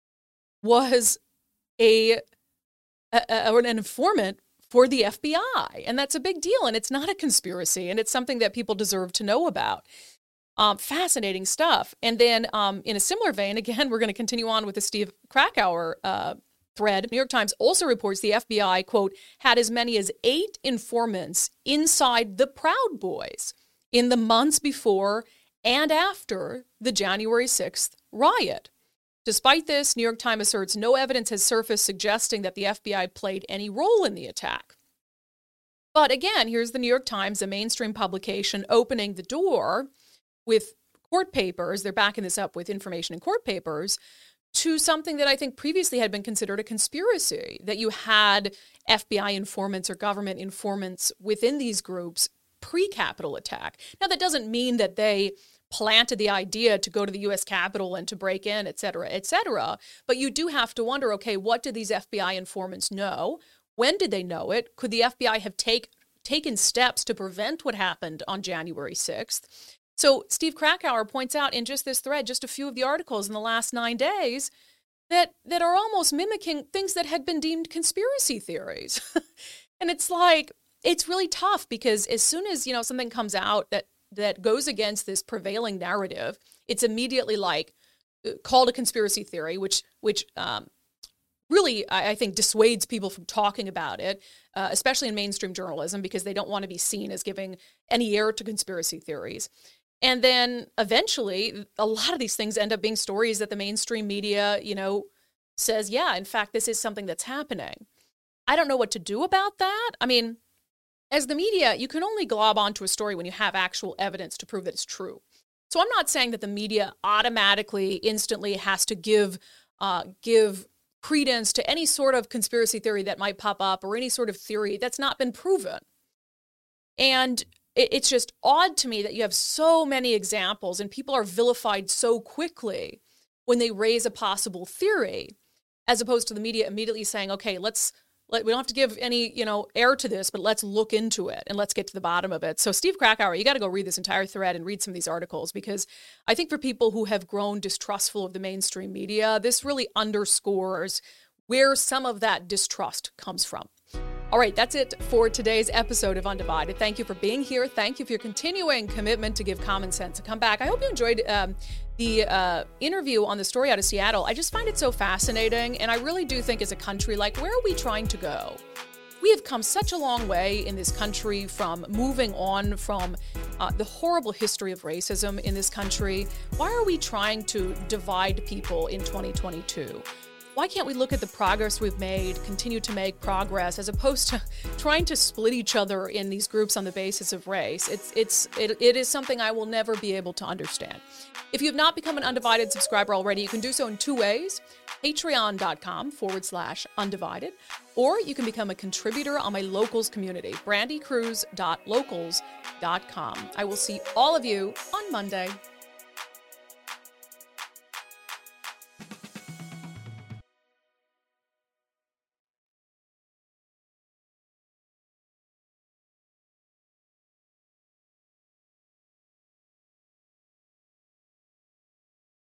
was a, a, a an informant for the F B I. And that's a big deal. And it's not a conspiracy. And it's something that people deserve to know about. Um, fascinating stuff. And then um, in a similar vein, again, we're going to continue on with the Steve Krakauer uh thread. New York Times also reports the F B I, quote, had as many as eight informants inside the Proud Boys in the months before and after the January sixth riot. Despite this, New York Times asserts no evidence has surfaced suggesting that the F B I played any role in the attack. But again, here's the New York Times, a mainstream publication, opening the door with court papers. They're backing this up with information in court papers to something that I think previously had been considered a conspiracy, that you had F B I informants or government informants within these groups pre-Capitol attack. Now, that doesn't mean that they planted the idea to go to the U S Capitol and to break in, et cetera, et cetera. But you do have to wonder, okay, what did these F B I informants know? When did they know it? Could the F B I have take, taken steps to prevent what happened on January sixth? So Steve Krakauer points out in just this thread, just a few of the articles in the last nine days, that, that are almost mimicking things that had been deemed conspiracy theories. And it's like, it's really tough because as soon as, you know, something comes out that, that goes against this prevailing narrative, it's immediately like called a conspiracy theory, which, which um, really, I, I think, dissuades people from talking about it, uh, especially in mainstream journalism, because they don't want to be seen as giving any air to conspiracy theories. And then eventually, a lot of these things end up being stories that the mainstream media, you know, says, yeah, in fact, this is something that's happening. I don't know what to do about that. I mean, as the media, you can only glob onto a story when you have actual evidence to prove that it's true. So I'm not saying that the media automatically, instantly has to give uh, give credence to any sort of conspiracy theory that might pop up or any sort of theory that's not been proven. And it, it's just odd to me that you have so many examples and people are vilified so quickly when they raise a possible theory, as opposed to the media immediately saying, okay, let's Let, we don't have to give any, you know, air to this, but let's look into it and let's get to the bottom of it. So Steve Krakauer, you got to go read this entire thread and read some of these articles, because I think for people who have grown distrustful of the mainstream media, this really underscores where some of that distrust comes from. All right, that's it for today's episode of Undivided. Thank you for being here. Thank you for your continuing commitment to give common sense a comeback. I hope you enjoyed um, the uh, interview on the story out of Seattle. I just find it so fascinating, and I really do think as a country, like, where are we trying to go? We have come such a long way in this country from moving on from uh, the horrible history of racism in this country. Why are we trying to divide people in twenty twenty-two? Why can't we look at the progress we've made, continue to make progress, as opposed to trying to split each other in these groups on the basis of race? It's it's it, it is something I will never be able to understand. If you have not become an Undivided subscriber already, you can do so in two ways. Patreon.com forward slash undivided, or you can become a contributor on my locals community, brandy cruz dot locals dot com. I will see all of you on Monday.